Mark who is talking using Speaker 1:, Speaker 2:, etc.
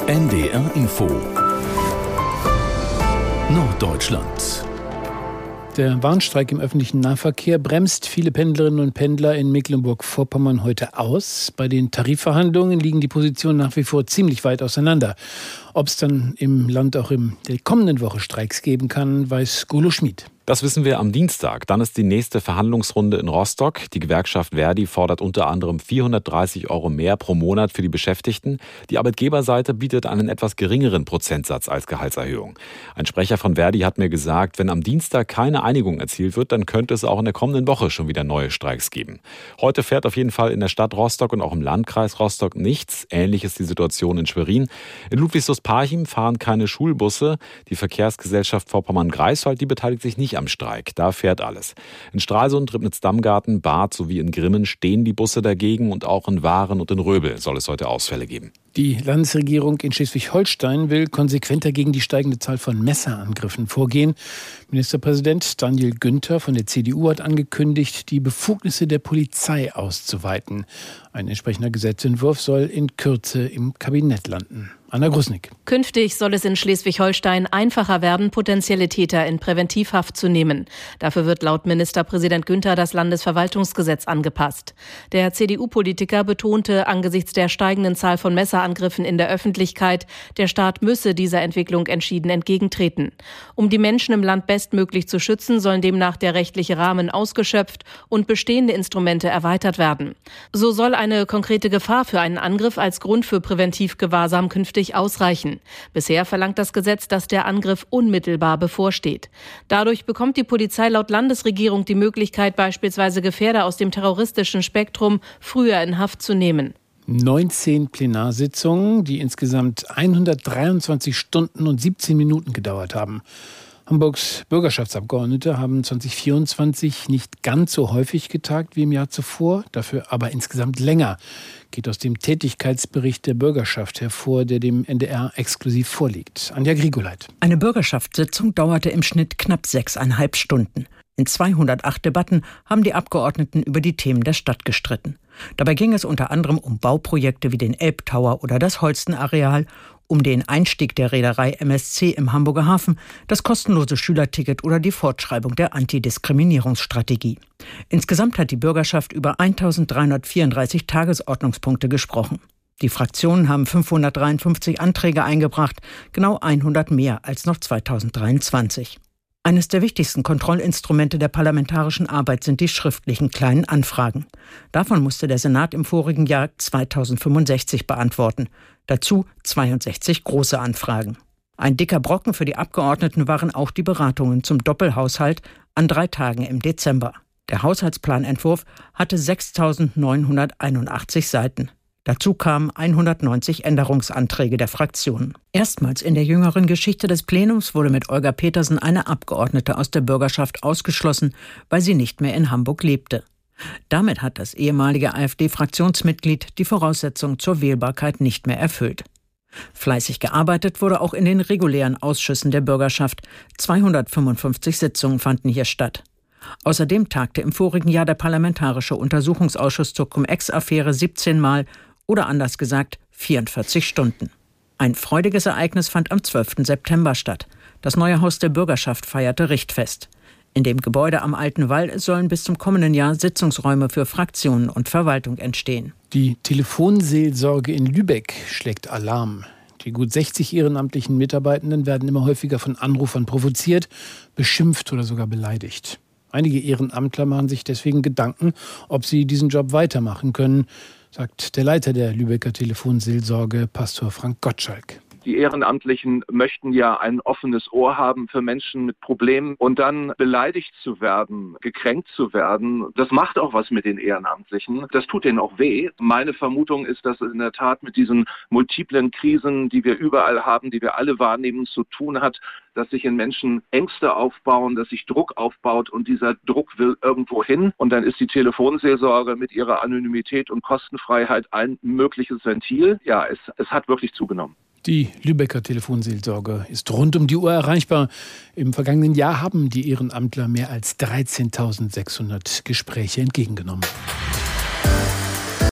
Speaker 1: NDR Info Norddeutschland. Der Warnstreik im öffentlichen Nahverkehr bremst viele Pendlerinnen und Pendler in Mecklenburg-Vorpommern heute aus. Bei den Tarifverhandlungen liegen die Positionen nach wie vor ziemlich weit auseinander. Ob es dann im Land auch in der kommenden Woche Streiks geben kann, weiß Golo Schmid.
Speaker 2: Das wissen wir am Dienstag. Dann ist die nächste Verhandlungsrunde in Rostock. Die Gewerkschaft Verdi fordert unter anderem 430 € mehr pro Monat für die Beschäftigten. Die Arbeitgeberseite bietet einen etwas geringeren Prozentsatz als Gehaltserhöhung. Ein Sprecher von Verdi hat mir gesagt, wenn am Dienstag keine Einigung erzielt wird, dann könnte es auch in der kommenden Woche schon wieder neue Streiks geben. Heute fährt auf jeden Fall in der Stadt Rostock und auch im Landkreis Rostock nichts. Ähnlich ist die Situation in Schwerin. In Ludwigslust-Parchim fahren keine Schulbusse. Die Verkehrsgesellschaft Vorpommern-Greifswald, die beteiligt sich nicht am Streik. Da fährt alles. In Stralsund, Ribnitz-Damgarten, Barth sowie in Grimmen stehen die Busse dagegen und auch in Waren und in Röbel soll es heute Ausfälle geben.
Speaker 3: Die Landesregierung in Schleswig-Holstein will konsequenter gegen die steigende Zahl von Messerangriffen vorgehen. Ministerpräsident Daniel Günther von der CDU hat angekündigt, die Befugnisse der Polizei auszuweiten. Ein entsprechender Gesetzentwurf soll in Kürze im Kabinett landen. Anna Grusnick.
Speaker 4: Künftig soll es in Schleswig-Holstein einfacher werden, potenzielle Täter in Präventivhaft zu nehmen. Dafür wird laut Ministerpräsident Günther das Landesverwaltungsgesetz angepasst. Der CDU-Politiker betonte angesichts der steigenden Zahl von Messerangriffen in der Öffentlichkeit, der Staat müsse dieser Entwicklung entschieden entgegentreten. Um die Menschen im Land bestmöglich zu schützen, sollen demnach der rechtliche Rahmen ausgeschöpft und bestehende Instrumente erweitert werden. So soll eine konkrete Gefahr für einen Angriff als Grund für Präventivgewahrsam künftig ausreichen. Bisher verlangt das Gesetz, dass der Angriff unmittelbar bevorsteht. Dadurch bekommt die Polizei laut Landesregierung die Möglichkeit, beispielsweise Gefährder aus dem terroristischen Spektrum früher in Haft zu nehmen.
Speaker 3: 19 Plenarsitzungen, die insgesamt 123 Stunden und 17 Minuten gedauert haben. Hamburgs Bürgerschaftsabgeordnete haben 2024 nicht ganz so häufig getagt wie im Jahr zuvor, dafür aber insgesamt länger. Geht aus dem Tätigkeitsbericht der Bürgerschaft hervor, der dem NDR exklusiv vorliegt. Anja Grigoleit.
Speaker 5: Eine Bürgerschaftssitzung dauerte im Schnitt knapp 6,5 Stunden. In 208 Debatten haben die Abgeordneten über die Themen der Stadt gestritten. Dabei ging es unter anderem um Bauprojekte wie den Elbtower oder das Holstenareal, um den Einstieg der Reederei MSC im Hamburger Hafen, das kostenlose Schülerticket oder die Fortschreibung der Antidiskriminierungsstrategie. Insgesamt hat die Bürgerschaft über 1334 Tagesordnungspunkte gesprochen. Die Fraktionen haben 553 Anträge eingebracht, genau 100 mehr als noch 2023. Eines der wichtigsten Kontrollinstrumente der parlamentarischen Arbeit sind die schriftlichen kleinen Anfragen. Davon musste der Senat im vorigen Jahr 2065 beantworten. Dazu 62 große Anfragen. Ein dicker Brocken für die Abgeordneten waren auch die Beratungen zum Doppelhaushalt an 3 Tagen im Dezember. Der Haushaltsplanentwurf hatte 6.981 Seiten. Dazu kamen 190 Änderungsanträge der Fraktionen. Erstmals in der jüngeren Geschichte des Plenums wurde mit Olga Petersen eine Abgeordnete aus der Bürgerschaft ausgeschlossen, weil sie nicht mehr in Hamburg lebte. Damit hat das ehemalige AfD-Fraktionsmitglied die Voraussetzungen zur Wählbarkeit nicht mehr erfüllt. Fleißig gearbeitet wurde auch in den regulären Ausschüssen der Bürgerschaft. 255 Sitzungen fanden hier statt. Außerdem tagte im vorigen Jahr der Parlamentarische Untersuchungsausschuss zur Cum-Ex-Affäre 17 Mal oder anders gesagt 44 Stunden. Ein freudiges Ereignis fand am 12. September statt. Das neue Haus der Bürgerschaft feierte Richtfest. In dem Gebäude am Alten Wall sollen bis zum kommenden Jahr Sitzungsräume für Fraktionen und Verwaltung entstehen.
Speaker 3: Die Telefonseelsorge in Lübeck schlägt Alarm. Die gut 60 ehrenamtlichen Mitarbeitenden werden immer häufiger von Anrufern provoziert, beschimpft oder sogar beleidigt. Einige Ehrenamtler machen sich deswegen Gedanken, ob sie diesen Job weitermachen können, sagt der Leiter der Lübecker Telefonseelsorge, Pastor Frank Gottschalk.
Speaker 6: Die Ehrenamtlichen möchten ja ein offenes Ohr haben für Menschen mit Problemen und dann beleidigt zu werden, gekränkt zu werden, das macht auch was mit den Ehrenamtlichen. Das tut denen auch weh. Meine Vermutung ist, dass es in der Tat mit diesen multiplen Krisen, die wir überall haben, die wir alle wahrnehmen, zu tun hat, dass sich in Menschen Ängste aufbauen, dass sich Druck aufbaut und dieser Druck will irgendwo hin. Und dann ist die Telefonseelsorge mit ihrer Anonymität und Kostenfreiheit ein mögliches Ventil. Ja, es hat wirklich zugenommen.
Speaker 3: Die Lübecker Telefonseelsorge ist rund um die Uhr erreichbar. Im vergangenen Jahr haben die Ehrenamtler mehr als 13.600 Gespräche entgegengenommen.